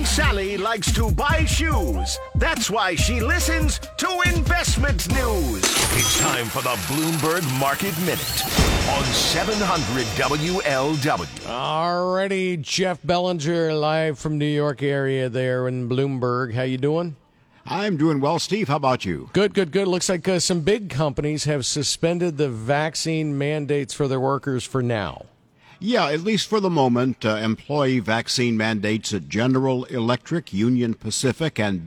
Sally likes to buy shoes. That's why she listens to investment news. It's time for the Bloomberg Market Minute on 700 WLW. Alrighty, Jeff Bellinger live from New York area there in Bloomberg. How you doing? I'm doing well, Steve. How about you? Good. Looks like some big companies have suspended the vaccine mandates for their workers for now. Yeah, at least for the moment, employee vaccine mandates at General Electric, Union Pacific, and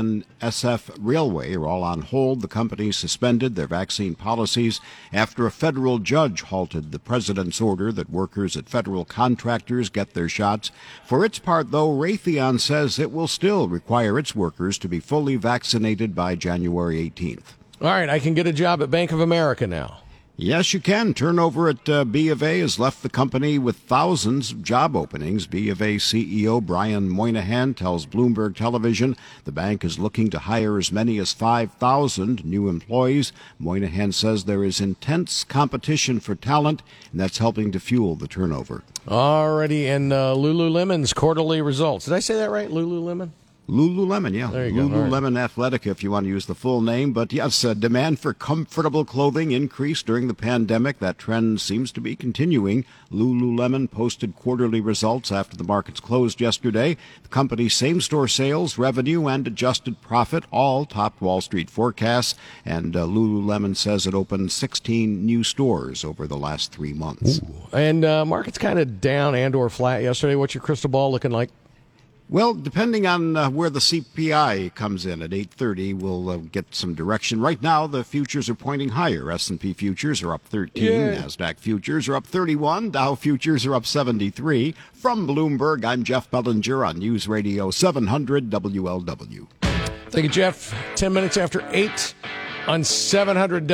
BNSF Railway are all on hold. The companies suspended their vaccine policies after a federal judge halted the president's order that workers at federal contractors get their shots. For its part, though, Raytheon says it will still require its workers to be fully vaccinated by January 18th. All right, I can get a job at Bank of America now. Yes, you can. Turnover at B of A has left the company with thousands of job openings. B of A CEO Brian Moynihan tells Bloomberg Television the bank is looking to hire as many as 5,000 new employees. Moynihan says there is intense competition for talent, and that's helping to fuel the turnover. Alrighty, and Lululemon's quarterly results. Did I say that right, Lululemon? Lululemon, yeah. There you go. Lululemon Athletica, if you want to use the full name. But yes, demand for comfortable clothing increased during the pandemic. That trend seems to be continuing. Lululemon posted quarterly results after the markets closed yesterday. The company's same-store sales, revenue, and adjusted profit all topped Wall Street forecasts. And Lululemon says it opened 16 new stores over the last 3 months. Ooh. And market's kind of down and or flat yesterday. What's your crystal ball looking like? Well, depending on where the CPI comes in at 8:30, we'll get some direction. Right now, the futures are pointing higher. S&P futures are up 13. Yeah. NASDAQ futures are up 31. Dow futures are up 73. From Bloomberg, I'm Jeff Bellinger on News Radio 700 WLW. Thank you, Jeff. 10 minutes after 8 on 700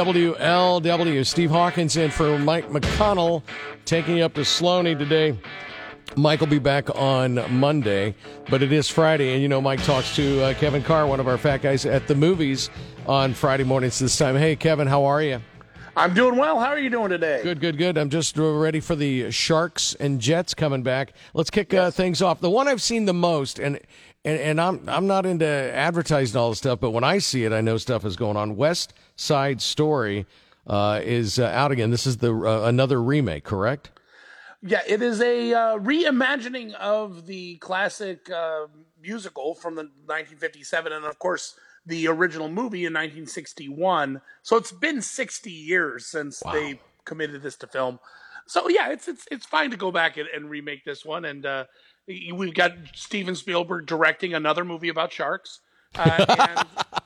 WLW. Steve Hawkins in for Mike McConnell, taking you up to Sloaney today. Mike will be back on Monday, but it is Friday, and you know Mike talks to Kevin Carr, one of our fat guys at the movies, on Friday mornings this time. Hey, Kevin, how are you? I'm doing well. How are you doing today? Good. I'm just ready for the Sharks and Jets coming back. Let's kick things off. The one I've seen the most, and I'm not into advertising all this stuff, but when I see it, I know stuff is going on. West Side Story is out again. This is the another remake, correct? Yeah, it is a reimagining of the classic musical from the 1957, and of course the original movie in 1961. So it's been 60 years since they committed this to film. So yeah, it's fine to go back and remake this one. And we've got Steven Spielberg directing another movie about sharks, and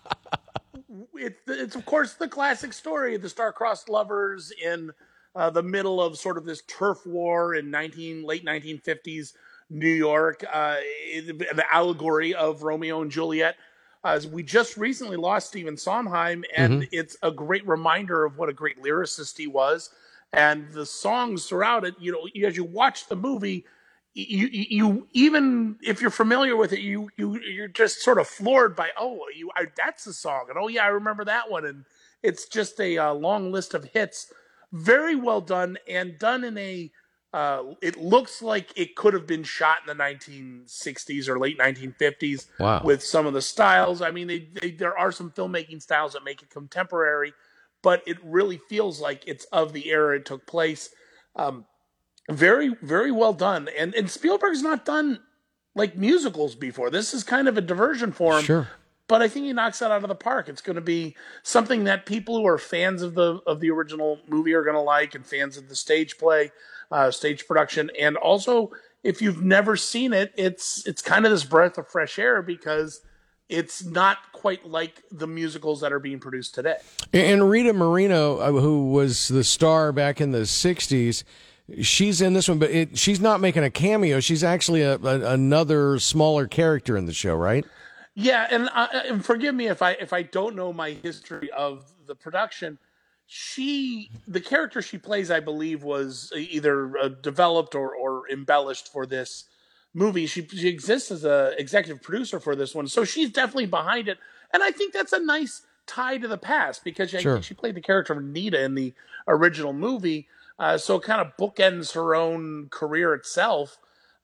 it's of course the classic story of the star-crossed lovers in the middle of sort of this turf war in late 1950s New York, the allegory of Romeo and Juliet. We just recently lost Stephen Sondheim, and it's a great reminder of what a great lyricist he was. And the songs throughout it, you know, as you watch the movie, you even if you're familiar with it, you're just sort of floored by that's the song, and I remember that one, and it's just a long list of hits. Very well done, and done in a, it looks like it could have been shot in the 1960s or late 1950s. Wow. With some of the styles. I mean, there are some filmmaking styles that make it contemporary, but it really feels like it's of the era it took place. Very, very well done. And Spielberg's not done like musicals before. This is kind of a diversion for him. Sure. But I think he knocks that out of the park. It's going to be something that people who are fans of the original movie are going to like, and fans of the stage play, stage production. And also, if you've never seen it, it's kind of this breath of fresh air because it's not quite like the musicals that are being produced today. And Rita Moreno, who was the star back in the 60s, she's in this one, but she's not making a cameo. She's actually another smaller character in the show, right? Yeah, and forgive me if I don't know my history of the production. The character she plays, I believe, was either developed or embellished for this movie. She exists as a executive producer for this one, so she's definitely behind it. And I think that's a nice tie to the past because she played the character of Nita in the original movie, so it kind of bookends her own career itself.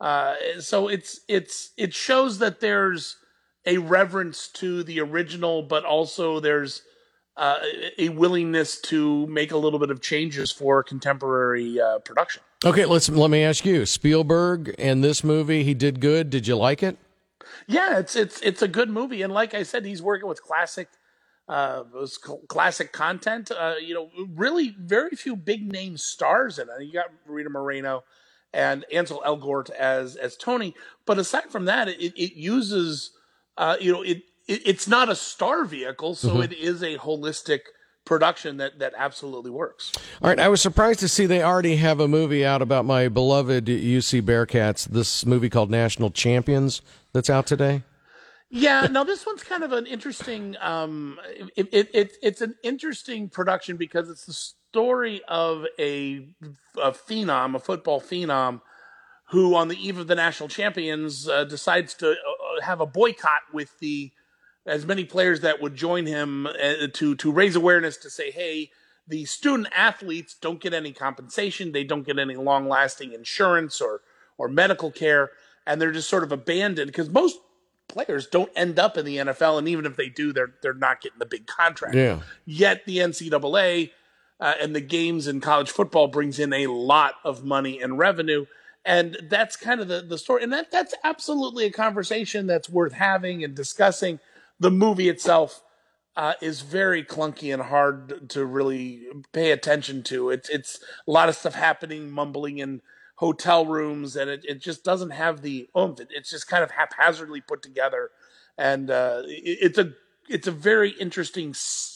So it shows that there's a reverence to the original, but also there's a willingness to make a little bit of changes for contemporary production. Okay, let me ask you, Spielberg and this movie, he did good. Did you like it? Yeah, it's a good movie, and like I said, he's working with classic content. Really very few big name stars in it. You got Rita Moreno and Ansel Elgort as Tony, but aside from that, it uses it's not a star vehicle, so it is a holistic production that absolutely works. All right, I was surprised to see they already have a movie out about my beloved UC Bearcats, this movie called National Champions that's out today. Yeah, now this one's kind of an interesting it's an interesting production because it's the story of a football phenom, who on the eve of the national champions decides to have a boycott with as many players that would join him to raise awareness to say, hey, the student athletes don't get any compensation, they don't get any long lasting insurance or medical care, and they're just sort of abandoned because most players don't end up in the NFL, and even if they do, they're not getting the big contract. Yeah. Yet the NCAA and the games in college football brings in a lot of money and revenue, and that's kind of the story. And that's absolutely a conversation that's worth having and discussing. The movie itself is very clunky and hard to really pay attention to. It's a lot of stuff happening, mumbling in hotel rooms, and it just doesn't have the oomph. It's just kind of haphazardly put together, and it's a very interesting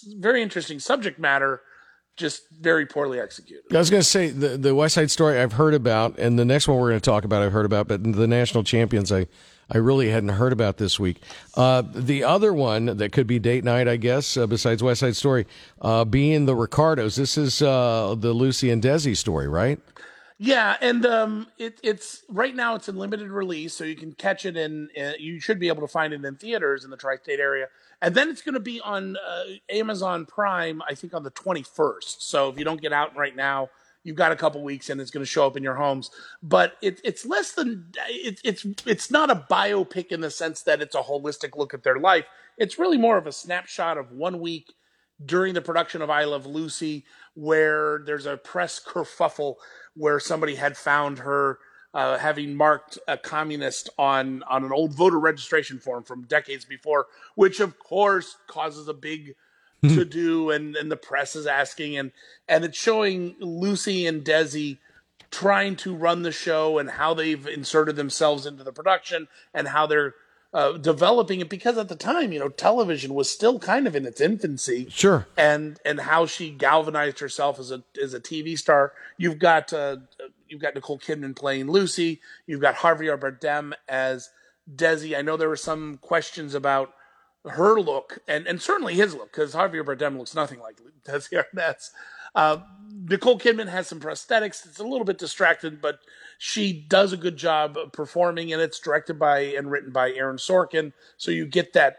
subject matter, just very poorly executed. I was going to say the West Side Story I've heard about, and the next one we're going to talk about I've heard about, but the National Champions I really hadn't heard about this week. The other one that could be date night, I guess, besides West Side Story, being the Ricardos. This is the Lucy and Desi story, right? Yeah, and it's right now it's in limited release, so you can catch it you should be able to find it in theaters in the tri-state area. And then it's going to be on Amazon Prime, I think, on the 21st. So if you don't get out right now, you've got a couple weeks, and it's going to show up in your homes. But it's less than it's not a biopic in the sense that it's a holistic look at their life. It's really more of a snapshot of 1 week during the production of I Love Lucy, where there's a press kerfuffle where somebody had found her having marked a communist on an old voter registration form from decades before, which of course causes a big to-do, and the press is asking, and it's showing Lucy and Desi trying to run the show and how they've inserted themselves into the production and how they're developing it, because at the time, television was still kind of in its infancy. Sure. And how she galvanized herself as a TV star. You've got Nicole Kidman playing Lucy. You've got Javier Bardem as Desi. I know there were some questions about her look and certainly his look, because Javier Bardem looks nothing like Desi Arnaz. Nicole Kidman has some prosthetics. It's a little bit distracted, but she does a good job of performing, and it's directed by and written by Aaron Sorkin. So you get that,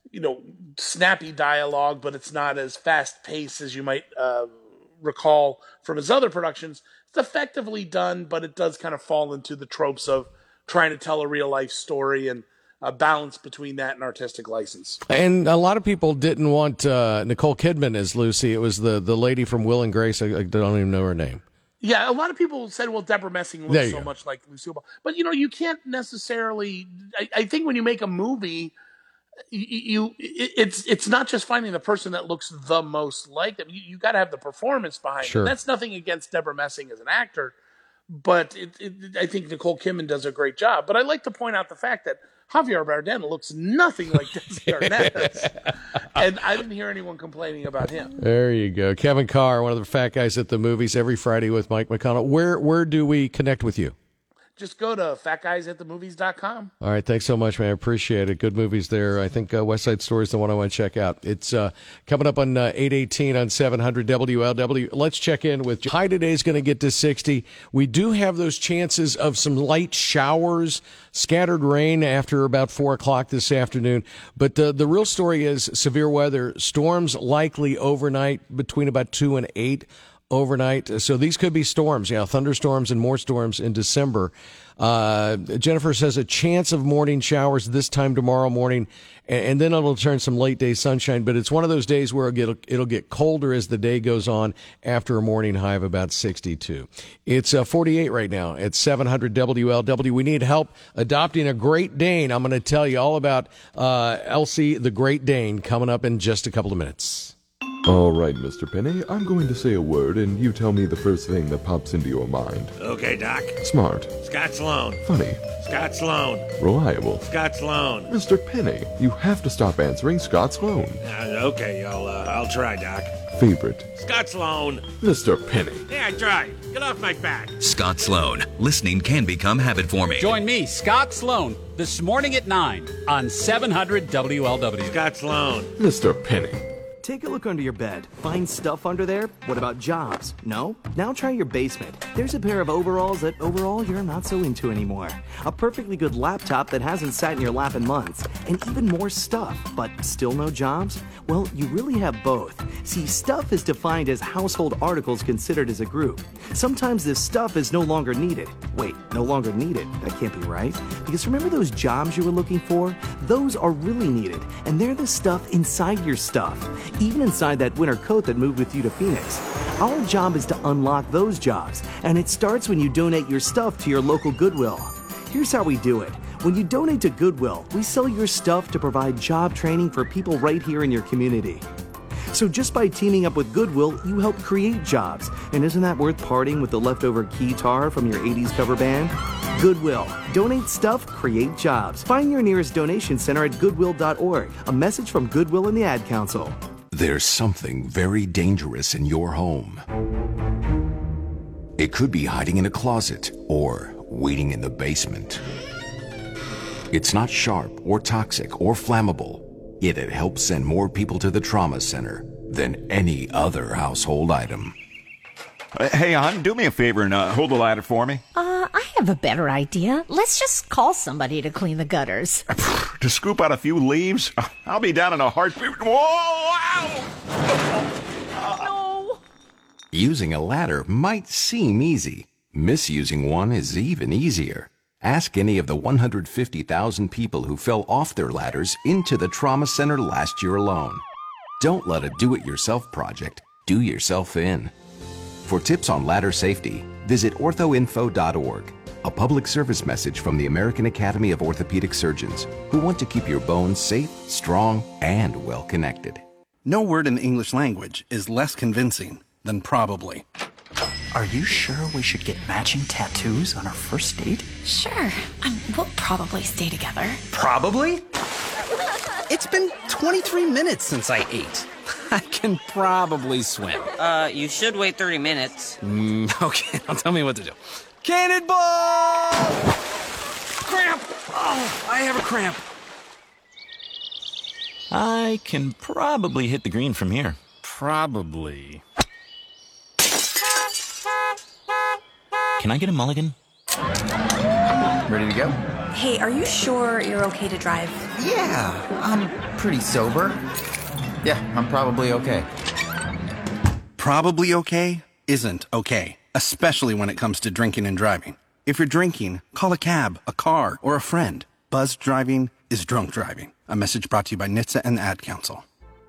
snappy dialogue, but it's not as fast paced as you might recall from his other productions. It's effectively done, but it does kind of fall into the tropes of trying to tell a real life story and a balance between that and artistic license. And a lot of people didn't want Nicole Kidman as Lucy. It was the lady from Will and Grace. I don't even know her name. Yeah, a lot of people said, well, Deborah Messing looks so much like Lucille Ball. But, you can't necessarily... I think when you make a movie, it's not just finding the person that looks the most like them. You got to have the performance behind it. That's nothing against Deborah Messing as an actor, but I think Nicole Kidman does a great job. But I like to point out the fact that Javier Bardem looks nothing like Desi Arnaz, and I didn't hear anyone complaining about him. There you go. Kevin Carr, one of the fat guys at the movies, every Friday with Mike McConnell. Where do we connect with you? Just go to fatguysatthemovies.com. All right, thanks so much, man. I appreciate it. Good movies there. I think West Side Story is the one I want to check out. It's coming up on 8:18 on 700 WLW. Let's check in with high today is going to get to 60. We do have those chances of some light showers, scattered rain after about 4 o'clock this afternoon. But the real story is severe weather. Storms likely overnight between about 2 and 8. overnight. So these could be storms, thunderstorms and more storms in December. Jennifer says a chance of morning showers this time tomorrow morning, and then it'll turn some late day sunshine. But it's one of those days where it'll get colder as the day goes on after a morning high of about 62. It's 48 right now at 700 WLW. We need help adopting a Great Dane. I'm going to tell you all about Elsie the Great Dane coming up in just a couple of minutes. All right, Mr. Penny, I'm going to say a word, and you tell me the first thing that pops into your mind. Okay, Doc. Smart. Scott Sloan. Funny. Scott Sloan. Reliable. Scott Sloan. Mr. Penny, you have to stop answering Scott Sloan. Okay, I'll try, Doc. Favorite. Scott Sloan. Mr. Penny. Yeah, I tried. Get off my back. Scott Sloan. Listening can become habit forming. Join me, Scott Sloan, this morning at 9 on 700 WLW. Scott Sloan. Mr. Penny. Take a look under your bed. Find stuff under there? What about jobs? No? Now try your basement. There's a pair of overalls that overall you're not so into anymore. A perfectly good laptop that hasn't sat in your lap in months. And even more stuff, but still no jobs? Well, you really have both. See, stuff is defined as household articles considered as a group. Sometimes this stuff is no longer needed. Wait, no longer needed? That can't be right. Because remember those jobs you were looking for? Those are really needed. And they're the stuff inside your stuff. Even inside that winter coat that moved with you to Phoenix. Our job is to unlock those jobs, and it starts when you donate your stuff to your local Goodwill. Here's how we do it. When you donate to Goodwill, we sell your stuff to provide job training for people right here in your community. So just by teaming up with Goodwill, you help create jobs. And isn't that worth parting with the leftover keytar from your 80s cover band? Goodwill. Donate stuff, create jobs. Find your nearest donation center at goodwill.org. A message from Goodwill and the Ad Council. There's something very dangerous in your home. It could be hiding in a closet or waiting in the basement. It's not sharp or toxic or flammable, yet it helps send more people to the trauma center than any other household item. Hey, hon, do me a favor and hold the ladder for me. I have a better idea. Let's just call somebody to clean the gutters. To scoop out a few leaves? I'll be down in a heartbeat. Whoa! Ow! No! Using a ladder might seem easy. Misusing one is even easier. Ask any of the 150,000 people who fell off their ladders into the trauma center last year alone. Don't let a do-it-yourself project do yourself in. For tips on ladder safety, visit orthoinfo.org, a public service message from the American Academy of Orthopedic Surgeons, who want to keep your bones safe, strong, and well-connected. No word in the English language is less convincing than probably. Are you sure we should get matching tattoos on our first date? Sure. We'll probably stay together. Probably? It's been 23 minutes since I ate. I can probably swim. You should wait 30 minutes. Okay, now tell me what to do. Cannonball! Cramp! Oh, I have a cramp. I can probably hit the green from here. Probably. Can I get a mulligan? Ready to go? Hey, are you sure you're okay to drive? Yeah, I'm pretty sober. Yeah, I'm probably okay. Probably okay isn't okay, especially when it comes to drinking and driving. If you're drinking, call a cab, a car, or a friend. Buzzed driving is drunk driving. A message brought to you by NHTSA and the Ad Council.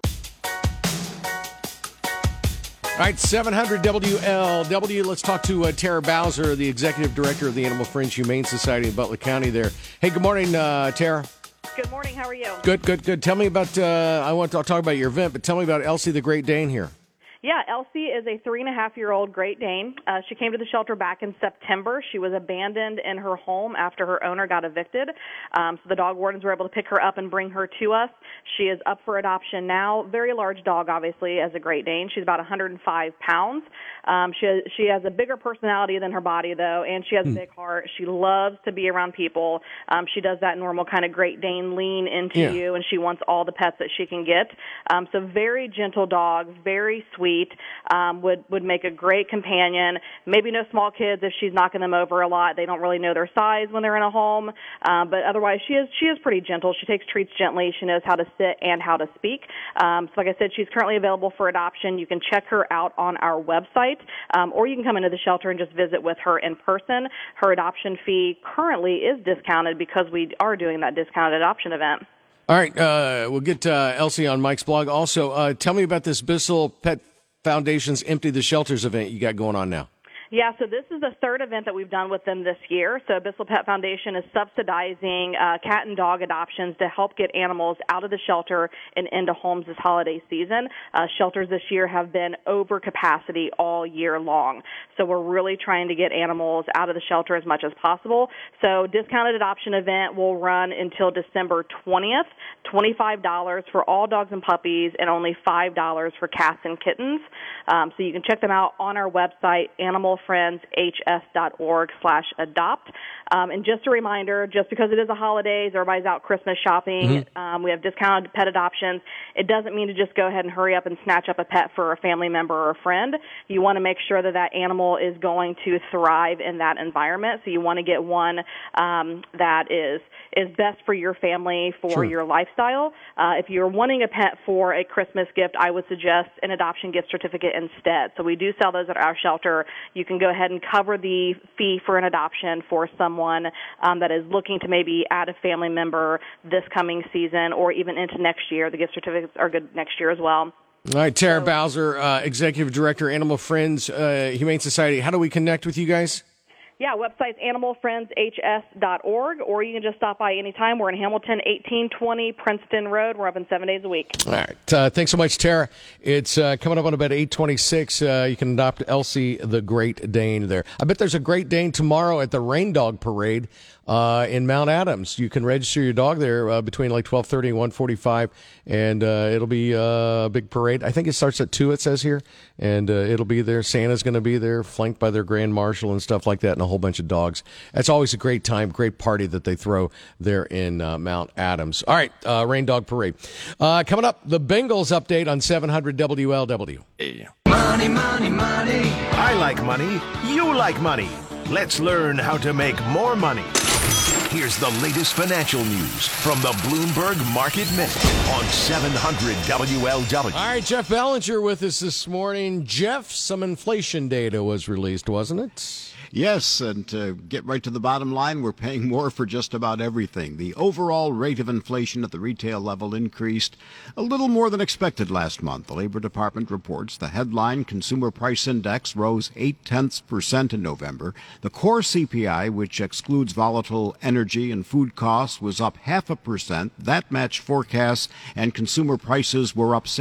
All right, 700 WLW. Let's talk to Tara Bowser, the executive director of the Animal Friends Humane Society in Butler County there. Hey, good morning, Tara. Good morning. How are you? Good. Tell me about, I want to talk about your event, but tell me about Elsie the Great Dane here. Yeah, Elsie is a 3.5-year-old Great Dane. She came to the shelter back in September. She was abandoned in her home after her owner got evicted. So the dog wardens were able to pick her up and bring her to us. She is up for adoption now. Very large dog, obviously, as a Great Dane. She's about 105 pounds. She has a bigger personality than her body, though, and she has a big heart. She loves to be around people. She does that normal kind of Great Dane lean into you, and she wants all the pets that she can get. So very gentle dog, very sweet. sweet, would make a great companion. Maybe no small kids if she's knocking them over a lot. They don't really know their size when they're in a home, but otherwise she is pretty gentle. She takes treats gently. She knows how to sit and how to speak. So like I said, she's currently available for adoption. You can check her out on our website, or you can come into the shelter and just visit with her in person. Her adoption fee currently is discounted because we are doing that discounted adoption event. All right, we'll get Elsie on Mike's blog. Also, tell me about this Bissell Pet Foundation's Empty the Shelters event you got going on now. Yeah, so this is the third event that we've done with them this year. So Bissell Pet Foundation is subsidizing cat and dog adoptions to help get animals out of the shelter and into homes this holiday season. Shelters this year have been over capacity all year long. So we're really trying to get animals out of the shelter as much as possible. So discounted adoption event will run until December 20th, $25 for all dogs and puppies and only $5 for cats and kittens. So you can check them out on our website, animalfriendshs.org/adopt. And just a reminder, just because it is the holidays, everybody's out Christmas shopping, we have discounted pet adoptions. It doesn't mean to just go ahead and hurry up and snatch up a pet for a family member or a friend. You want to make sure that that animal is going to thrive in that environment. So you want to get one that is best for your family, for your lifestyle. If you're wanting a pet for a Christmas gift, I would suggest an adoption gift certificate instead. So we do sell those at our shelter. You can go ahead and cover the fee for an adoption for someone that is looking to maybe add a family member this coming season or even into next year. The gift certificates are good next year as well. All right, Tara Bowser, Executive Director, Animal Friends Humane Society. How do we connect with you guys? Yeah, website's animalfriendshs.org, or you can just stop by anytime. We're in Hamilton, 1820 Princeton Road. We're open 7 days a week. All right. Thanks so much, Tara. It's coming up on about 8:26. You can adopt Elsie the Great Dane there. I bet there's a Great Dane tomorrow at the Rain Dog Parade in Mount Adams. You can register your dog there between like 12:30 and 1:45, and it'll be a big parade. I think it starts at 2, it says here, and it'll be there. Santa's going to be there, flanked by their Grand Marshal and stuff like that, and a whole bunch of dogs. That's always a great time, great party that they throw there in Mount Adams. All right, Rain Dog Parade. Coming up, the Bengals update on 700 WLW. Money, money, money. I like money. You like money. Let's learn how to make more money. Here's the latest financial news from the Bloomberg Market Minute on 700 WLW. All right, Jeff Ballinger with us this morning. Jeff, some inflation data was released, wasn't it? Yes, and to get right to the bottom line, we're paying more for just about everything. The overall rate of inflation at the retail level increased a little more than expected last month. The Labor Department reports the headline Consumer Price Index rose 0.8% in November. The core CPI, which excludes volatile energy and food costs, was up 0.5%. That matched forecasts, and consumer prices were up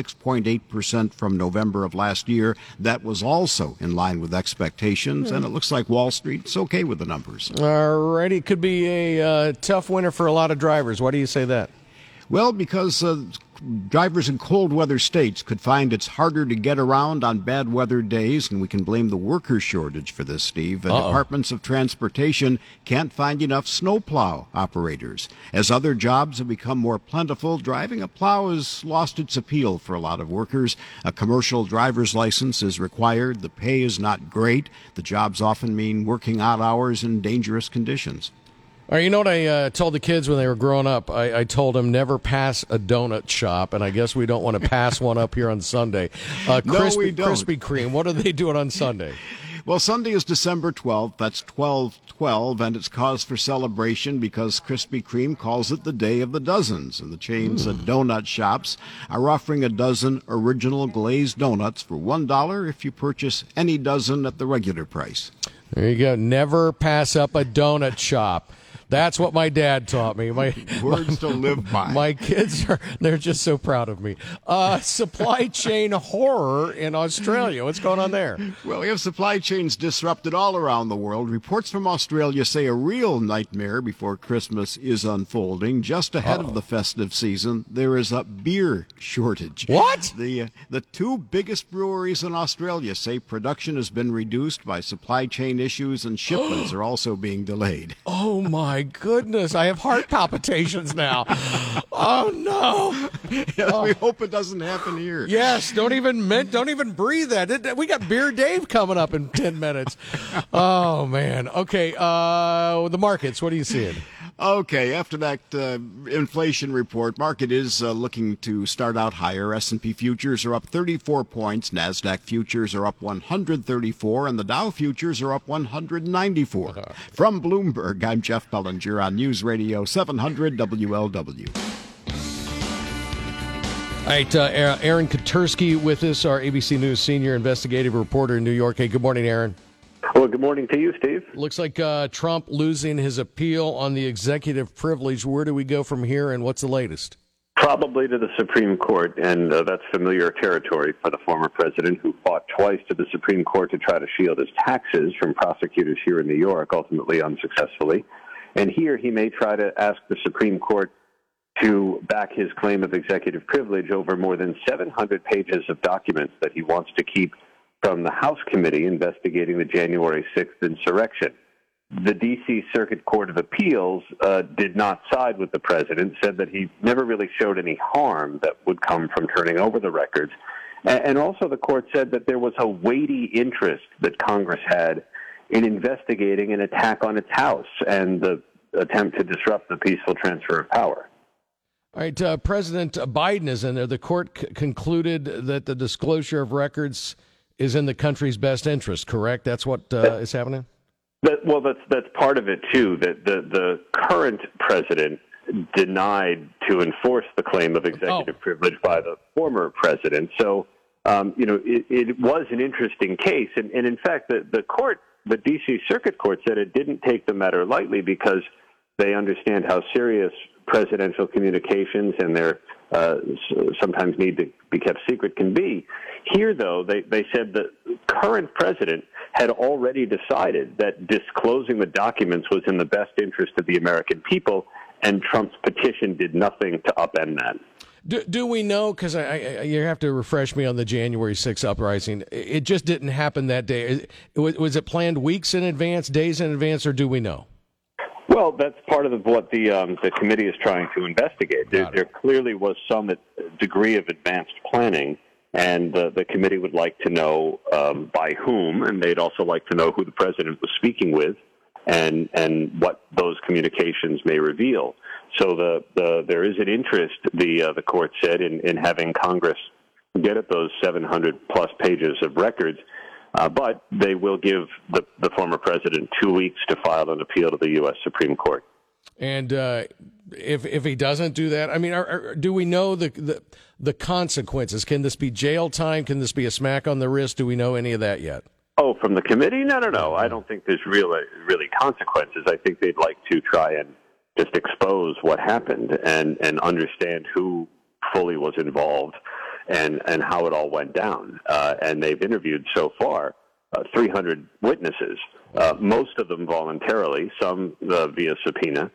6.8% from November of last year. That was also in line with expectations, and it looks like Wall Street's okay with the numbers. All right, it could be a tough winter for a lot of drivers. Why do you say that? Well, because drivers in cold weather states could find it's harder to get around on bad weather days, and we can blame the worker shortage for this, Steve. The departments of transportation can't find enough snowplow operators. As other jobs have become more plentiful, driving a plow has lost its appeal for a lot of workers. A commercial driver's license is required. The pay is not great. The jobs often mean working odd hours in dangerous conditions. All right, you know what I told the kids when they were growing up? I told them never pass a donut shop, and I guess we don't want to pass one up here on Sunday. No, we don't. Krispy Kreme, what are they doing on Sunday? Well, Sunday is December 12th. That's 12/12, and it's cause for celebration because Krispy Kreme calls it the Day of the Dozens. And the chains of donut shops are offering a dozen original glazed donuts for $1 if you purchase any dozen at the regular price. There you go. Never pass up a donut shop. That's what my dad taught me. Words to live by. My kids they're just so proud of me. Supply chain horror in Australia. What's going on there? Well, we have supply chains disrupted all around the world. Reports from Australia say a real nightmare before Christmas is unfolding. Just ahead of the festive season, there is a beer shortage. What? The two biggest breweries in Australia say production has been reduced by supply chain issues, and shipments are also being delayed. Oh, my my goodness. I have heart palpitations now. Oh, no. Yeah, we hope it doesn't happen here. Yes, don't even breathe that. We got Beer Dave coming up in 10 minutes. Oh, man. Okay, the markets, what are you seeing? Okay, after that inflation report, market is looking to start out higher. S&P futures are up 34 points. NASDAQ futures are up 134, and the Dow futures are up 194. From Bloomberg, I'm Jeff Bellinger on News Radio 700 WLW. All right, Aaron Katersky with us, our ABC News senior investigative reporter in New York. Hey, good morning, Aaron. Well, good morning to you, Steve. Looks like Trump losing his appeal on the executive privilege. Where do we go from here, and what's the latest? Probably to the Supreme Court, and that's familiar territory for the former president, who fought twice to the Supreme Court to try to shield his taxes from prosecutors here in New York, ultimately unsuccessfully. And here he may try to ask the Supreme Court to back his claim of executive privilege over more than 700 pages of documents that he wants to keep from the House committee investigating the January 6th insurrection. The D.C. Circuit Court of Appeals did not side with the president, said that he never really showed any harm that would come from turning over the records. And also the court said that there was a weighty interest that Congress had in investigating an attack on its House and the attempt to disrupt the peaceful transfer of power. All right, President Biden is in there. The court concluded that the disclosure of records is in the country's best interest, correct? That's what is happening? That's part of it, too, that the current president denied to enforce the claim of executive privilege by the former president. So, it was an interesting case. And in fact, the court, the D.C. Circuit Court, said it didn't take the matter lightly because they understand how serious presidential communications and their sometimes need to be kept secret can be. Here, though, they said the current president had already decided that disclosing the documents was in the best interest of the American people, and Trump's petition did nothing to upend that. Do we know, because you have to refresh me on the January 6th uprising, it just didn't happen that day. Was it planned weeks in advance, days in advance, or do we know? Well, that's part of what the committee is trying to investigate. There clearly was some degree of advanced planning, and the committee would like to know by whom, and they'd also like to know who the president was speaking with and what those communications may reveal. So there is an interest, the court said, in having Congress get at those 700-plus pages of records. But they will give the former president 2 weeks to file an appeal to the U.S. Supreme Court. And if he doesn't do that, I mean, do we know the consequences? Can this be jail time? Can this be a smack on the wrist? Do we know any of that yet? Oh, from the committee? No. I don't think there's really consequences. I think they'd like to try and just expose what happened and understand who fully was involved and how it all went down. And they've interviewed so far 300 witnesses, most of them voluntarily, some via subpoena.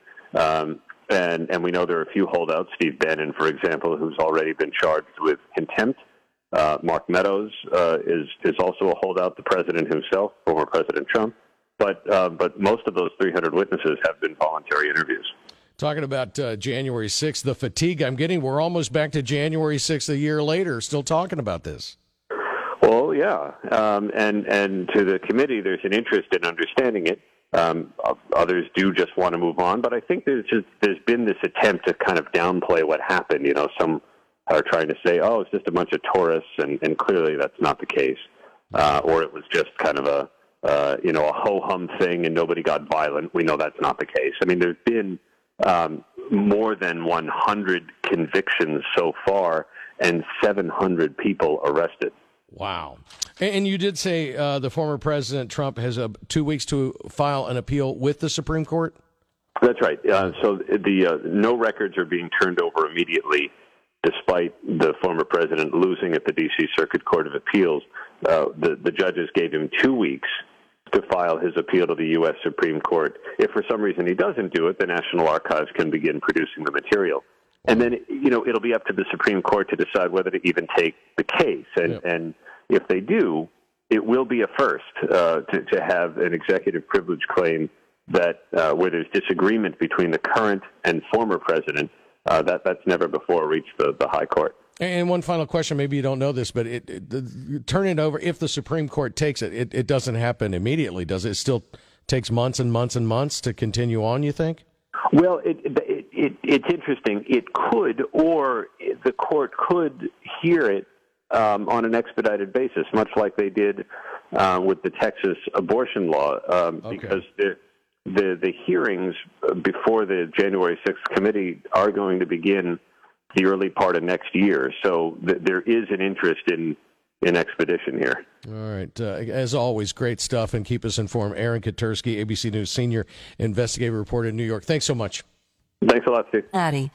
And we know there are a few holdouts, Steve Bannon, for example, who's already been charged with contempt. Mark Meadows is also a holdout, the president himself, former President Trump. But most of those 300 witnesses have been voluntary interviews. Talking about January 6th, the fatigue I'm getting, we're almost back to January 6th a year later, still talking about this. Well, yeah. And to the committee, there's an interest in understanding it. Others do just want to move on. But I think there's been this attempt to kind of downplay what happened. You know, some are trying to say, oh, it's just a bunch of tourists, and clearly that's not the case. Or it was just kind of a ho-hum thing and nobody got violent. We know that's not the case. I mean, there's been more than 100 convictions so far and 700 people arrested. Wow. And you did say the former President Trump has 2 weeks to file an appeal with the Supreme Court? That's right. So no records are being turned over immediately, despite the former president losing at the D.C. Circuit Court of Appeals. The judges gave him 2 weeks to file his appeal to the U.S. Supreme Court. If for some reason he doesn't do it, the National Archives can begin producing the material. And then, it'll be up to the Supreme Court to decide whether to even take the case. And if they do, it will be a first to have an executive privilege claim that where there's disagreement between the current and former president, that's never before reached the high court. And one final question, maybe you don't know this, but turn it over, if the Supreme Court takes it, it doesn't happen immediately, does it? It still takes months and months and months to continue on, you think? Well, it's interesting. It could, or the court could hear it on an expedited basis, much like they did with the Texas abortion law, because the hearings before the January 6th committee are going to begin the early part of next year. So there is an interest in expedition here. All right. As always, great stuff, and keep us informed. Aaron Katersky, ABC News senior investigative reporter in New York. Thanks so much. Thanks a lot, Steve. Addie.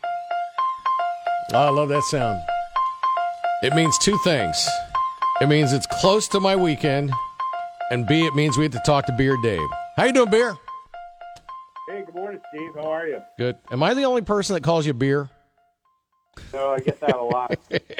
Oh, I love that sound. It means two things. It means it's close to my weekend, and B, it means we have to talk to Beer Dave. How you doing, Beer? Hey, good morning, Steve. How are you? Good. Am I the only person that calls you Beer? No, I get that a lot.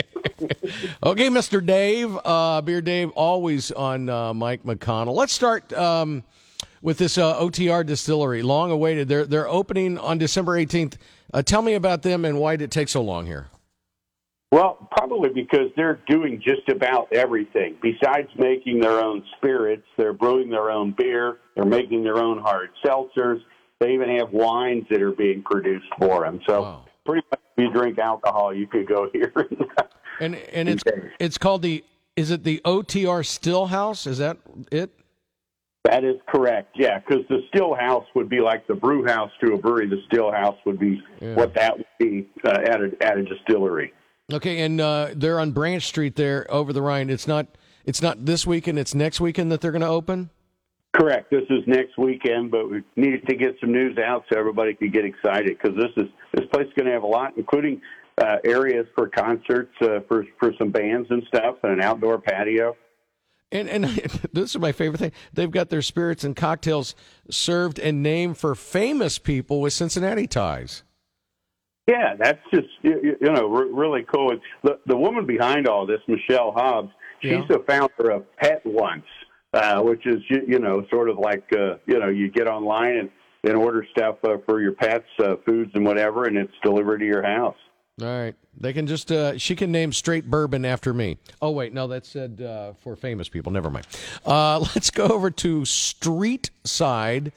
Okay, Mr. Dave. Beer Dave, always on Mike McConnell. Let's start with this OTR distillery, long awaited. They're opening on December 18th. Tell me about them and why did it take so long here? Well, probably because they're doing just about everything. Besides making their own spirits, they're brewing their own beer. They're making their own hard seltzers. They even have wines that are being produced for them. So pretty much if you drink alcohol, you could go here. And it's called is it the OTR Still House? Is that it? That is correct, yeah, because the still house would be like the brew house to a brewery. The still house would be what that would be at a distillery. Okay, and they're on Branch Street there over the Rhine. It's not this weekend, it's next weekend that they're going to open? Correct. This is next weekend, but we needed to get some news out so everybody could get excited because this place is going to have a lot, including areas for concerts for some bands and stuff, and an outdoor patio. And this is my favorite thing. They've got their spirits and cocktails served and named for famous people with Cincinnati ties. Yeah, that's just really cool. It's the woman behind all this, Michelle Hobbs. She's the founder of Pet Once, which is sort of like you get online and order stuff for your pets, foods and whatever, and it's delivered to your house. All right. They can just, she can name straight bourbon after me. Oh, wait. No, that said for famous people. Never mind. Let's go over to Street Side.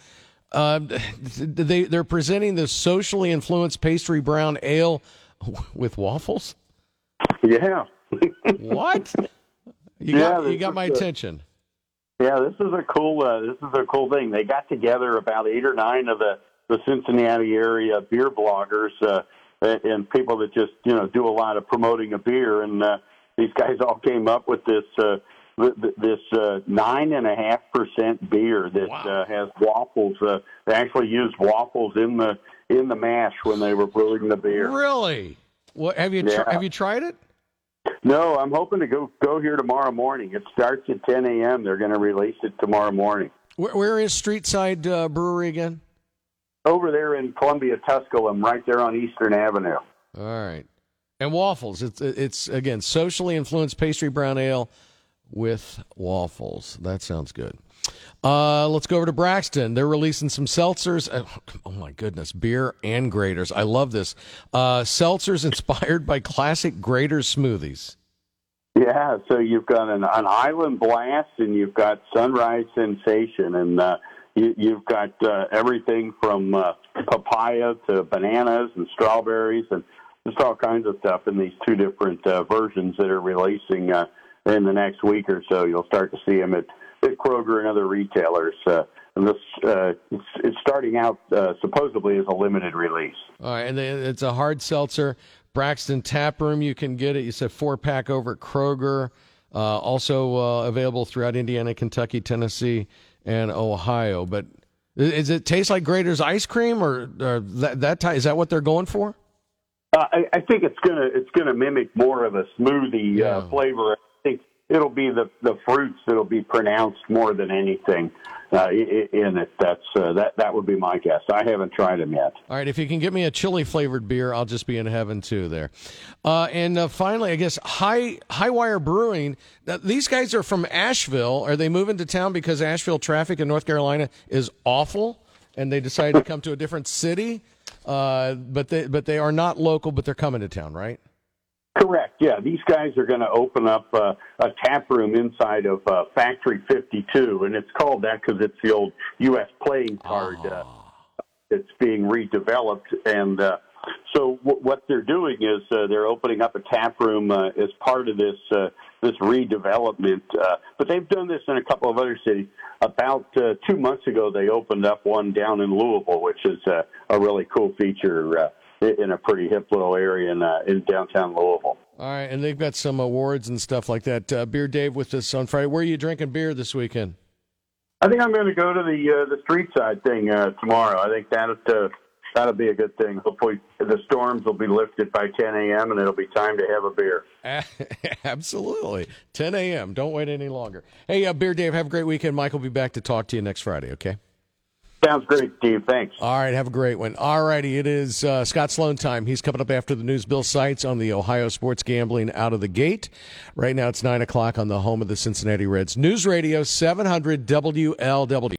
They're presenting the socially influenced pastry brown ale with waffles? Yeah. What? You got my attention. Yeah, this is a cool thing. They got together about 8 or 9 of the Cincinnati area beer bloggers, and people that just do a lot of promoting a beer, and these guys all came up with this 9.5% beer that has waffles. They actually used waffles in the mash when they were brewing the beer. Really? What have you tried it? No, I'm hoping to go here tomorrow morning. It starts at 10 a.m. They're going to release it tomorrow morning. Where is Street Side Brewery again? Over there in Columbia, Tusculum, right there on Eastern Avenue. All right. And waffles. It's again, socially influenced pastry brown ale with waffles. That sounds good. Let's go over to Braxton. They're releasing some seltzers. Oh, my goodness. Beer and graters. I love this. Seltzers inspired by classic graters smoothies. Yeah, so you've got an Island Blast and you've got Sunrise Sensation, and you've got everything from papaya to bananas and strawberries and just all kinds of stuff in these 2 different versions that are releasing in the next week or so. You'll start to see them at Kroger and other retailers. And this it's starting out supposedly as a limited release. All right, and it's a hard seltzer. Braxton Tap Room, you can get it. You said 4-pack over at Kroger. Also available throughout Indiana, Kentucky, Tennessee, and Ohio. But does it taste like Grater's ice cream, or is that what they're going for? I think it's gonna mimic more of a smoothie flavor. I think it'll be the fruits that'll be pronounced more than anything in it. That would be my guess. I haven't tried them yet. All right, if you can get me a chili flavored beer, I'll just be in heaven too there. And finally, I guess Highwire Brewing. These guys are from Asheville. Are they moving to town because Asheville traffic in North Carolina is awful? and they decided to come to a different city. But they are not local, but they're coming to town, right? Correct. Yeah, these guys are going to open up a tap room inside of Factory 52, and it's called that because it's the old U.S. playing card that's being redeveloped. And so what they're doing is they're opening up a tap room as part of this redevelopment. But they've done this in a couple of other cities. About 2 months ago, they opened up one down in Louisville, which is a really cool feature in a pretty hip little area in downtown Louisville. All right, and they've got some awards and stuff like that. Beer Dave with us on Friday. Where are you drinking beer this weekend? I think I'm going to go to the street side thing tomorrow. I think that'll be a good thing. Hopefully the storms will be lifted by 10 a.m. and it'll be time to have a beer. Absolutely. 10 a.m. Don't wait any longer. Hey, Beer Dave, have a great weekend. Mike will be back to talk to you next Friday, okay? Sounds great, Steve. Thanks. All right, have a great one. All righty, it is Scott Sloan time. He's coming up after the news. Bill Seitz on the Ohio sports gambling out of the gate. Right now it's 9 o'clock on the home of the Cincinnati Reds. News Radio 700 WLW.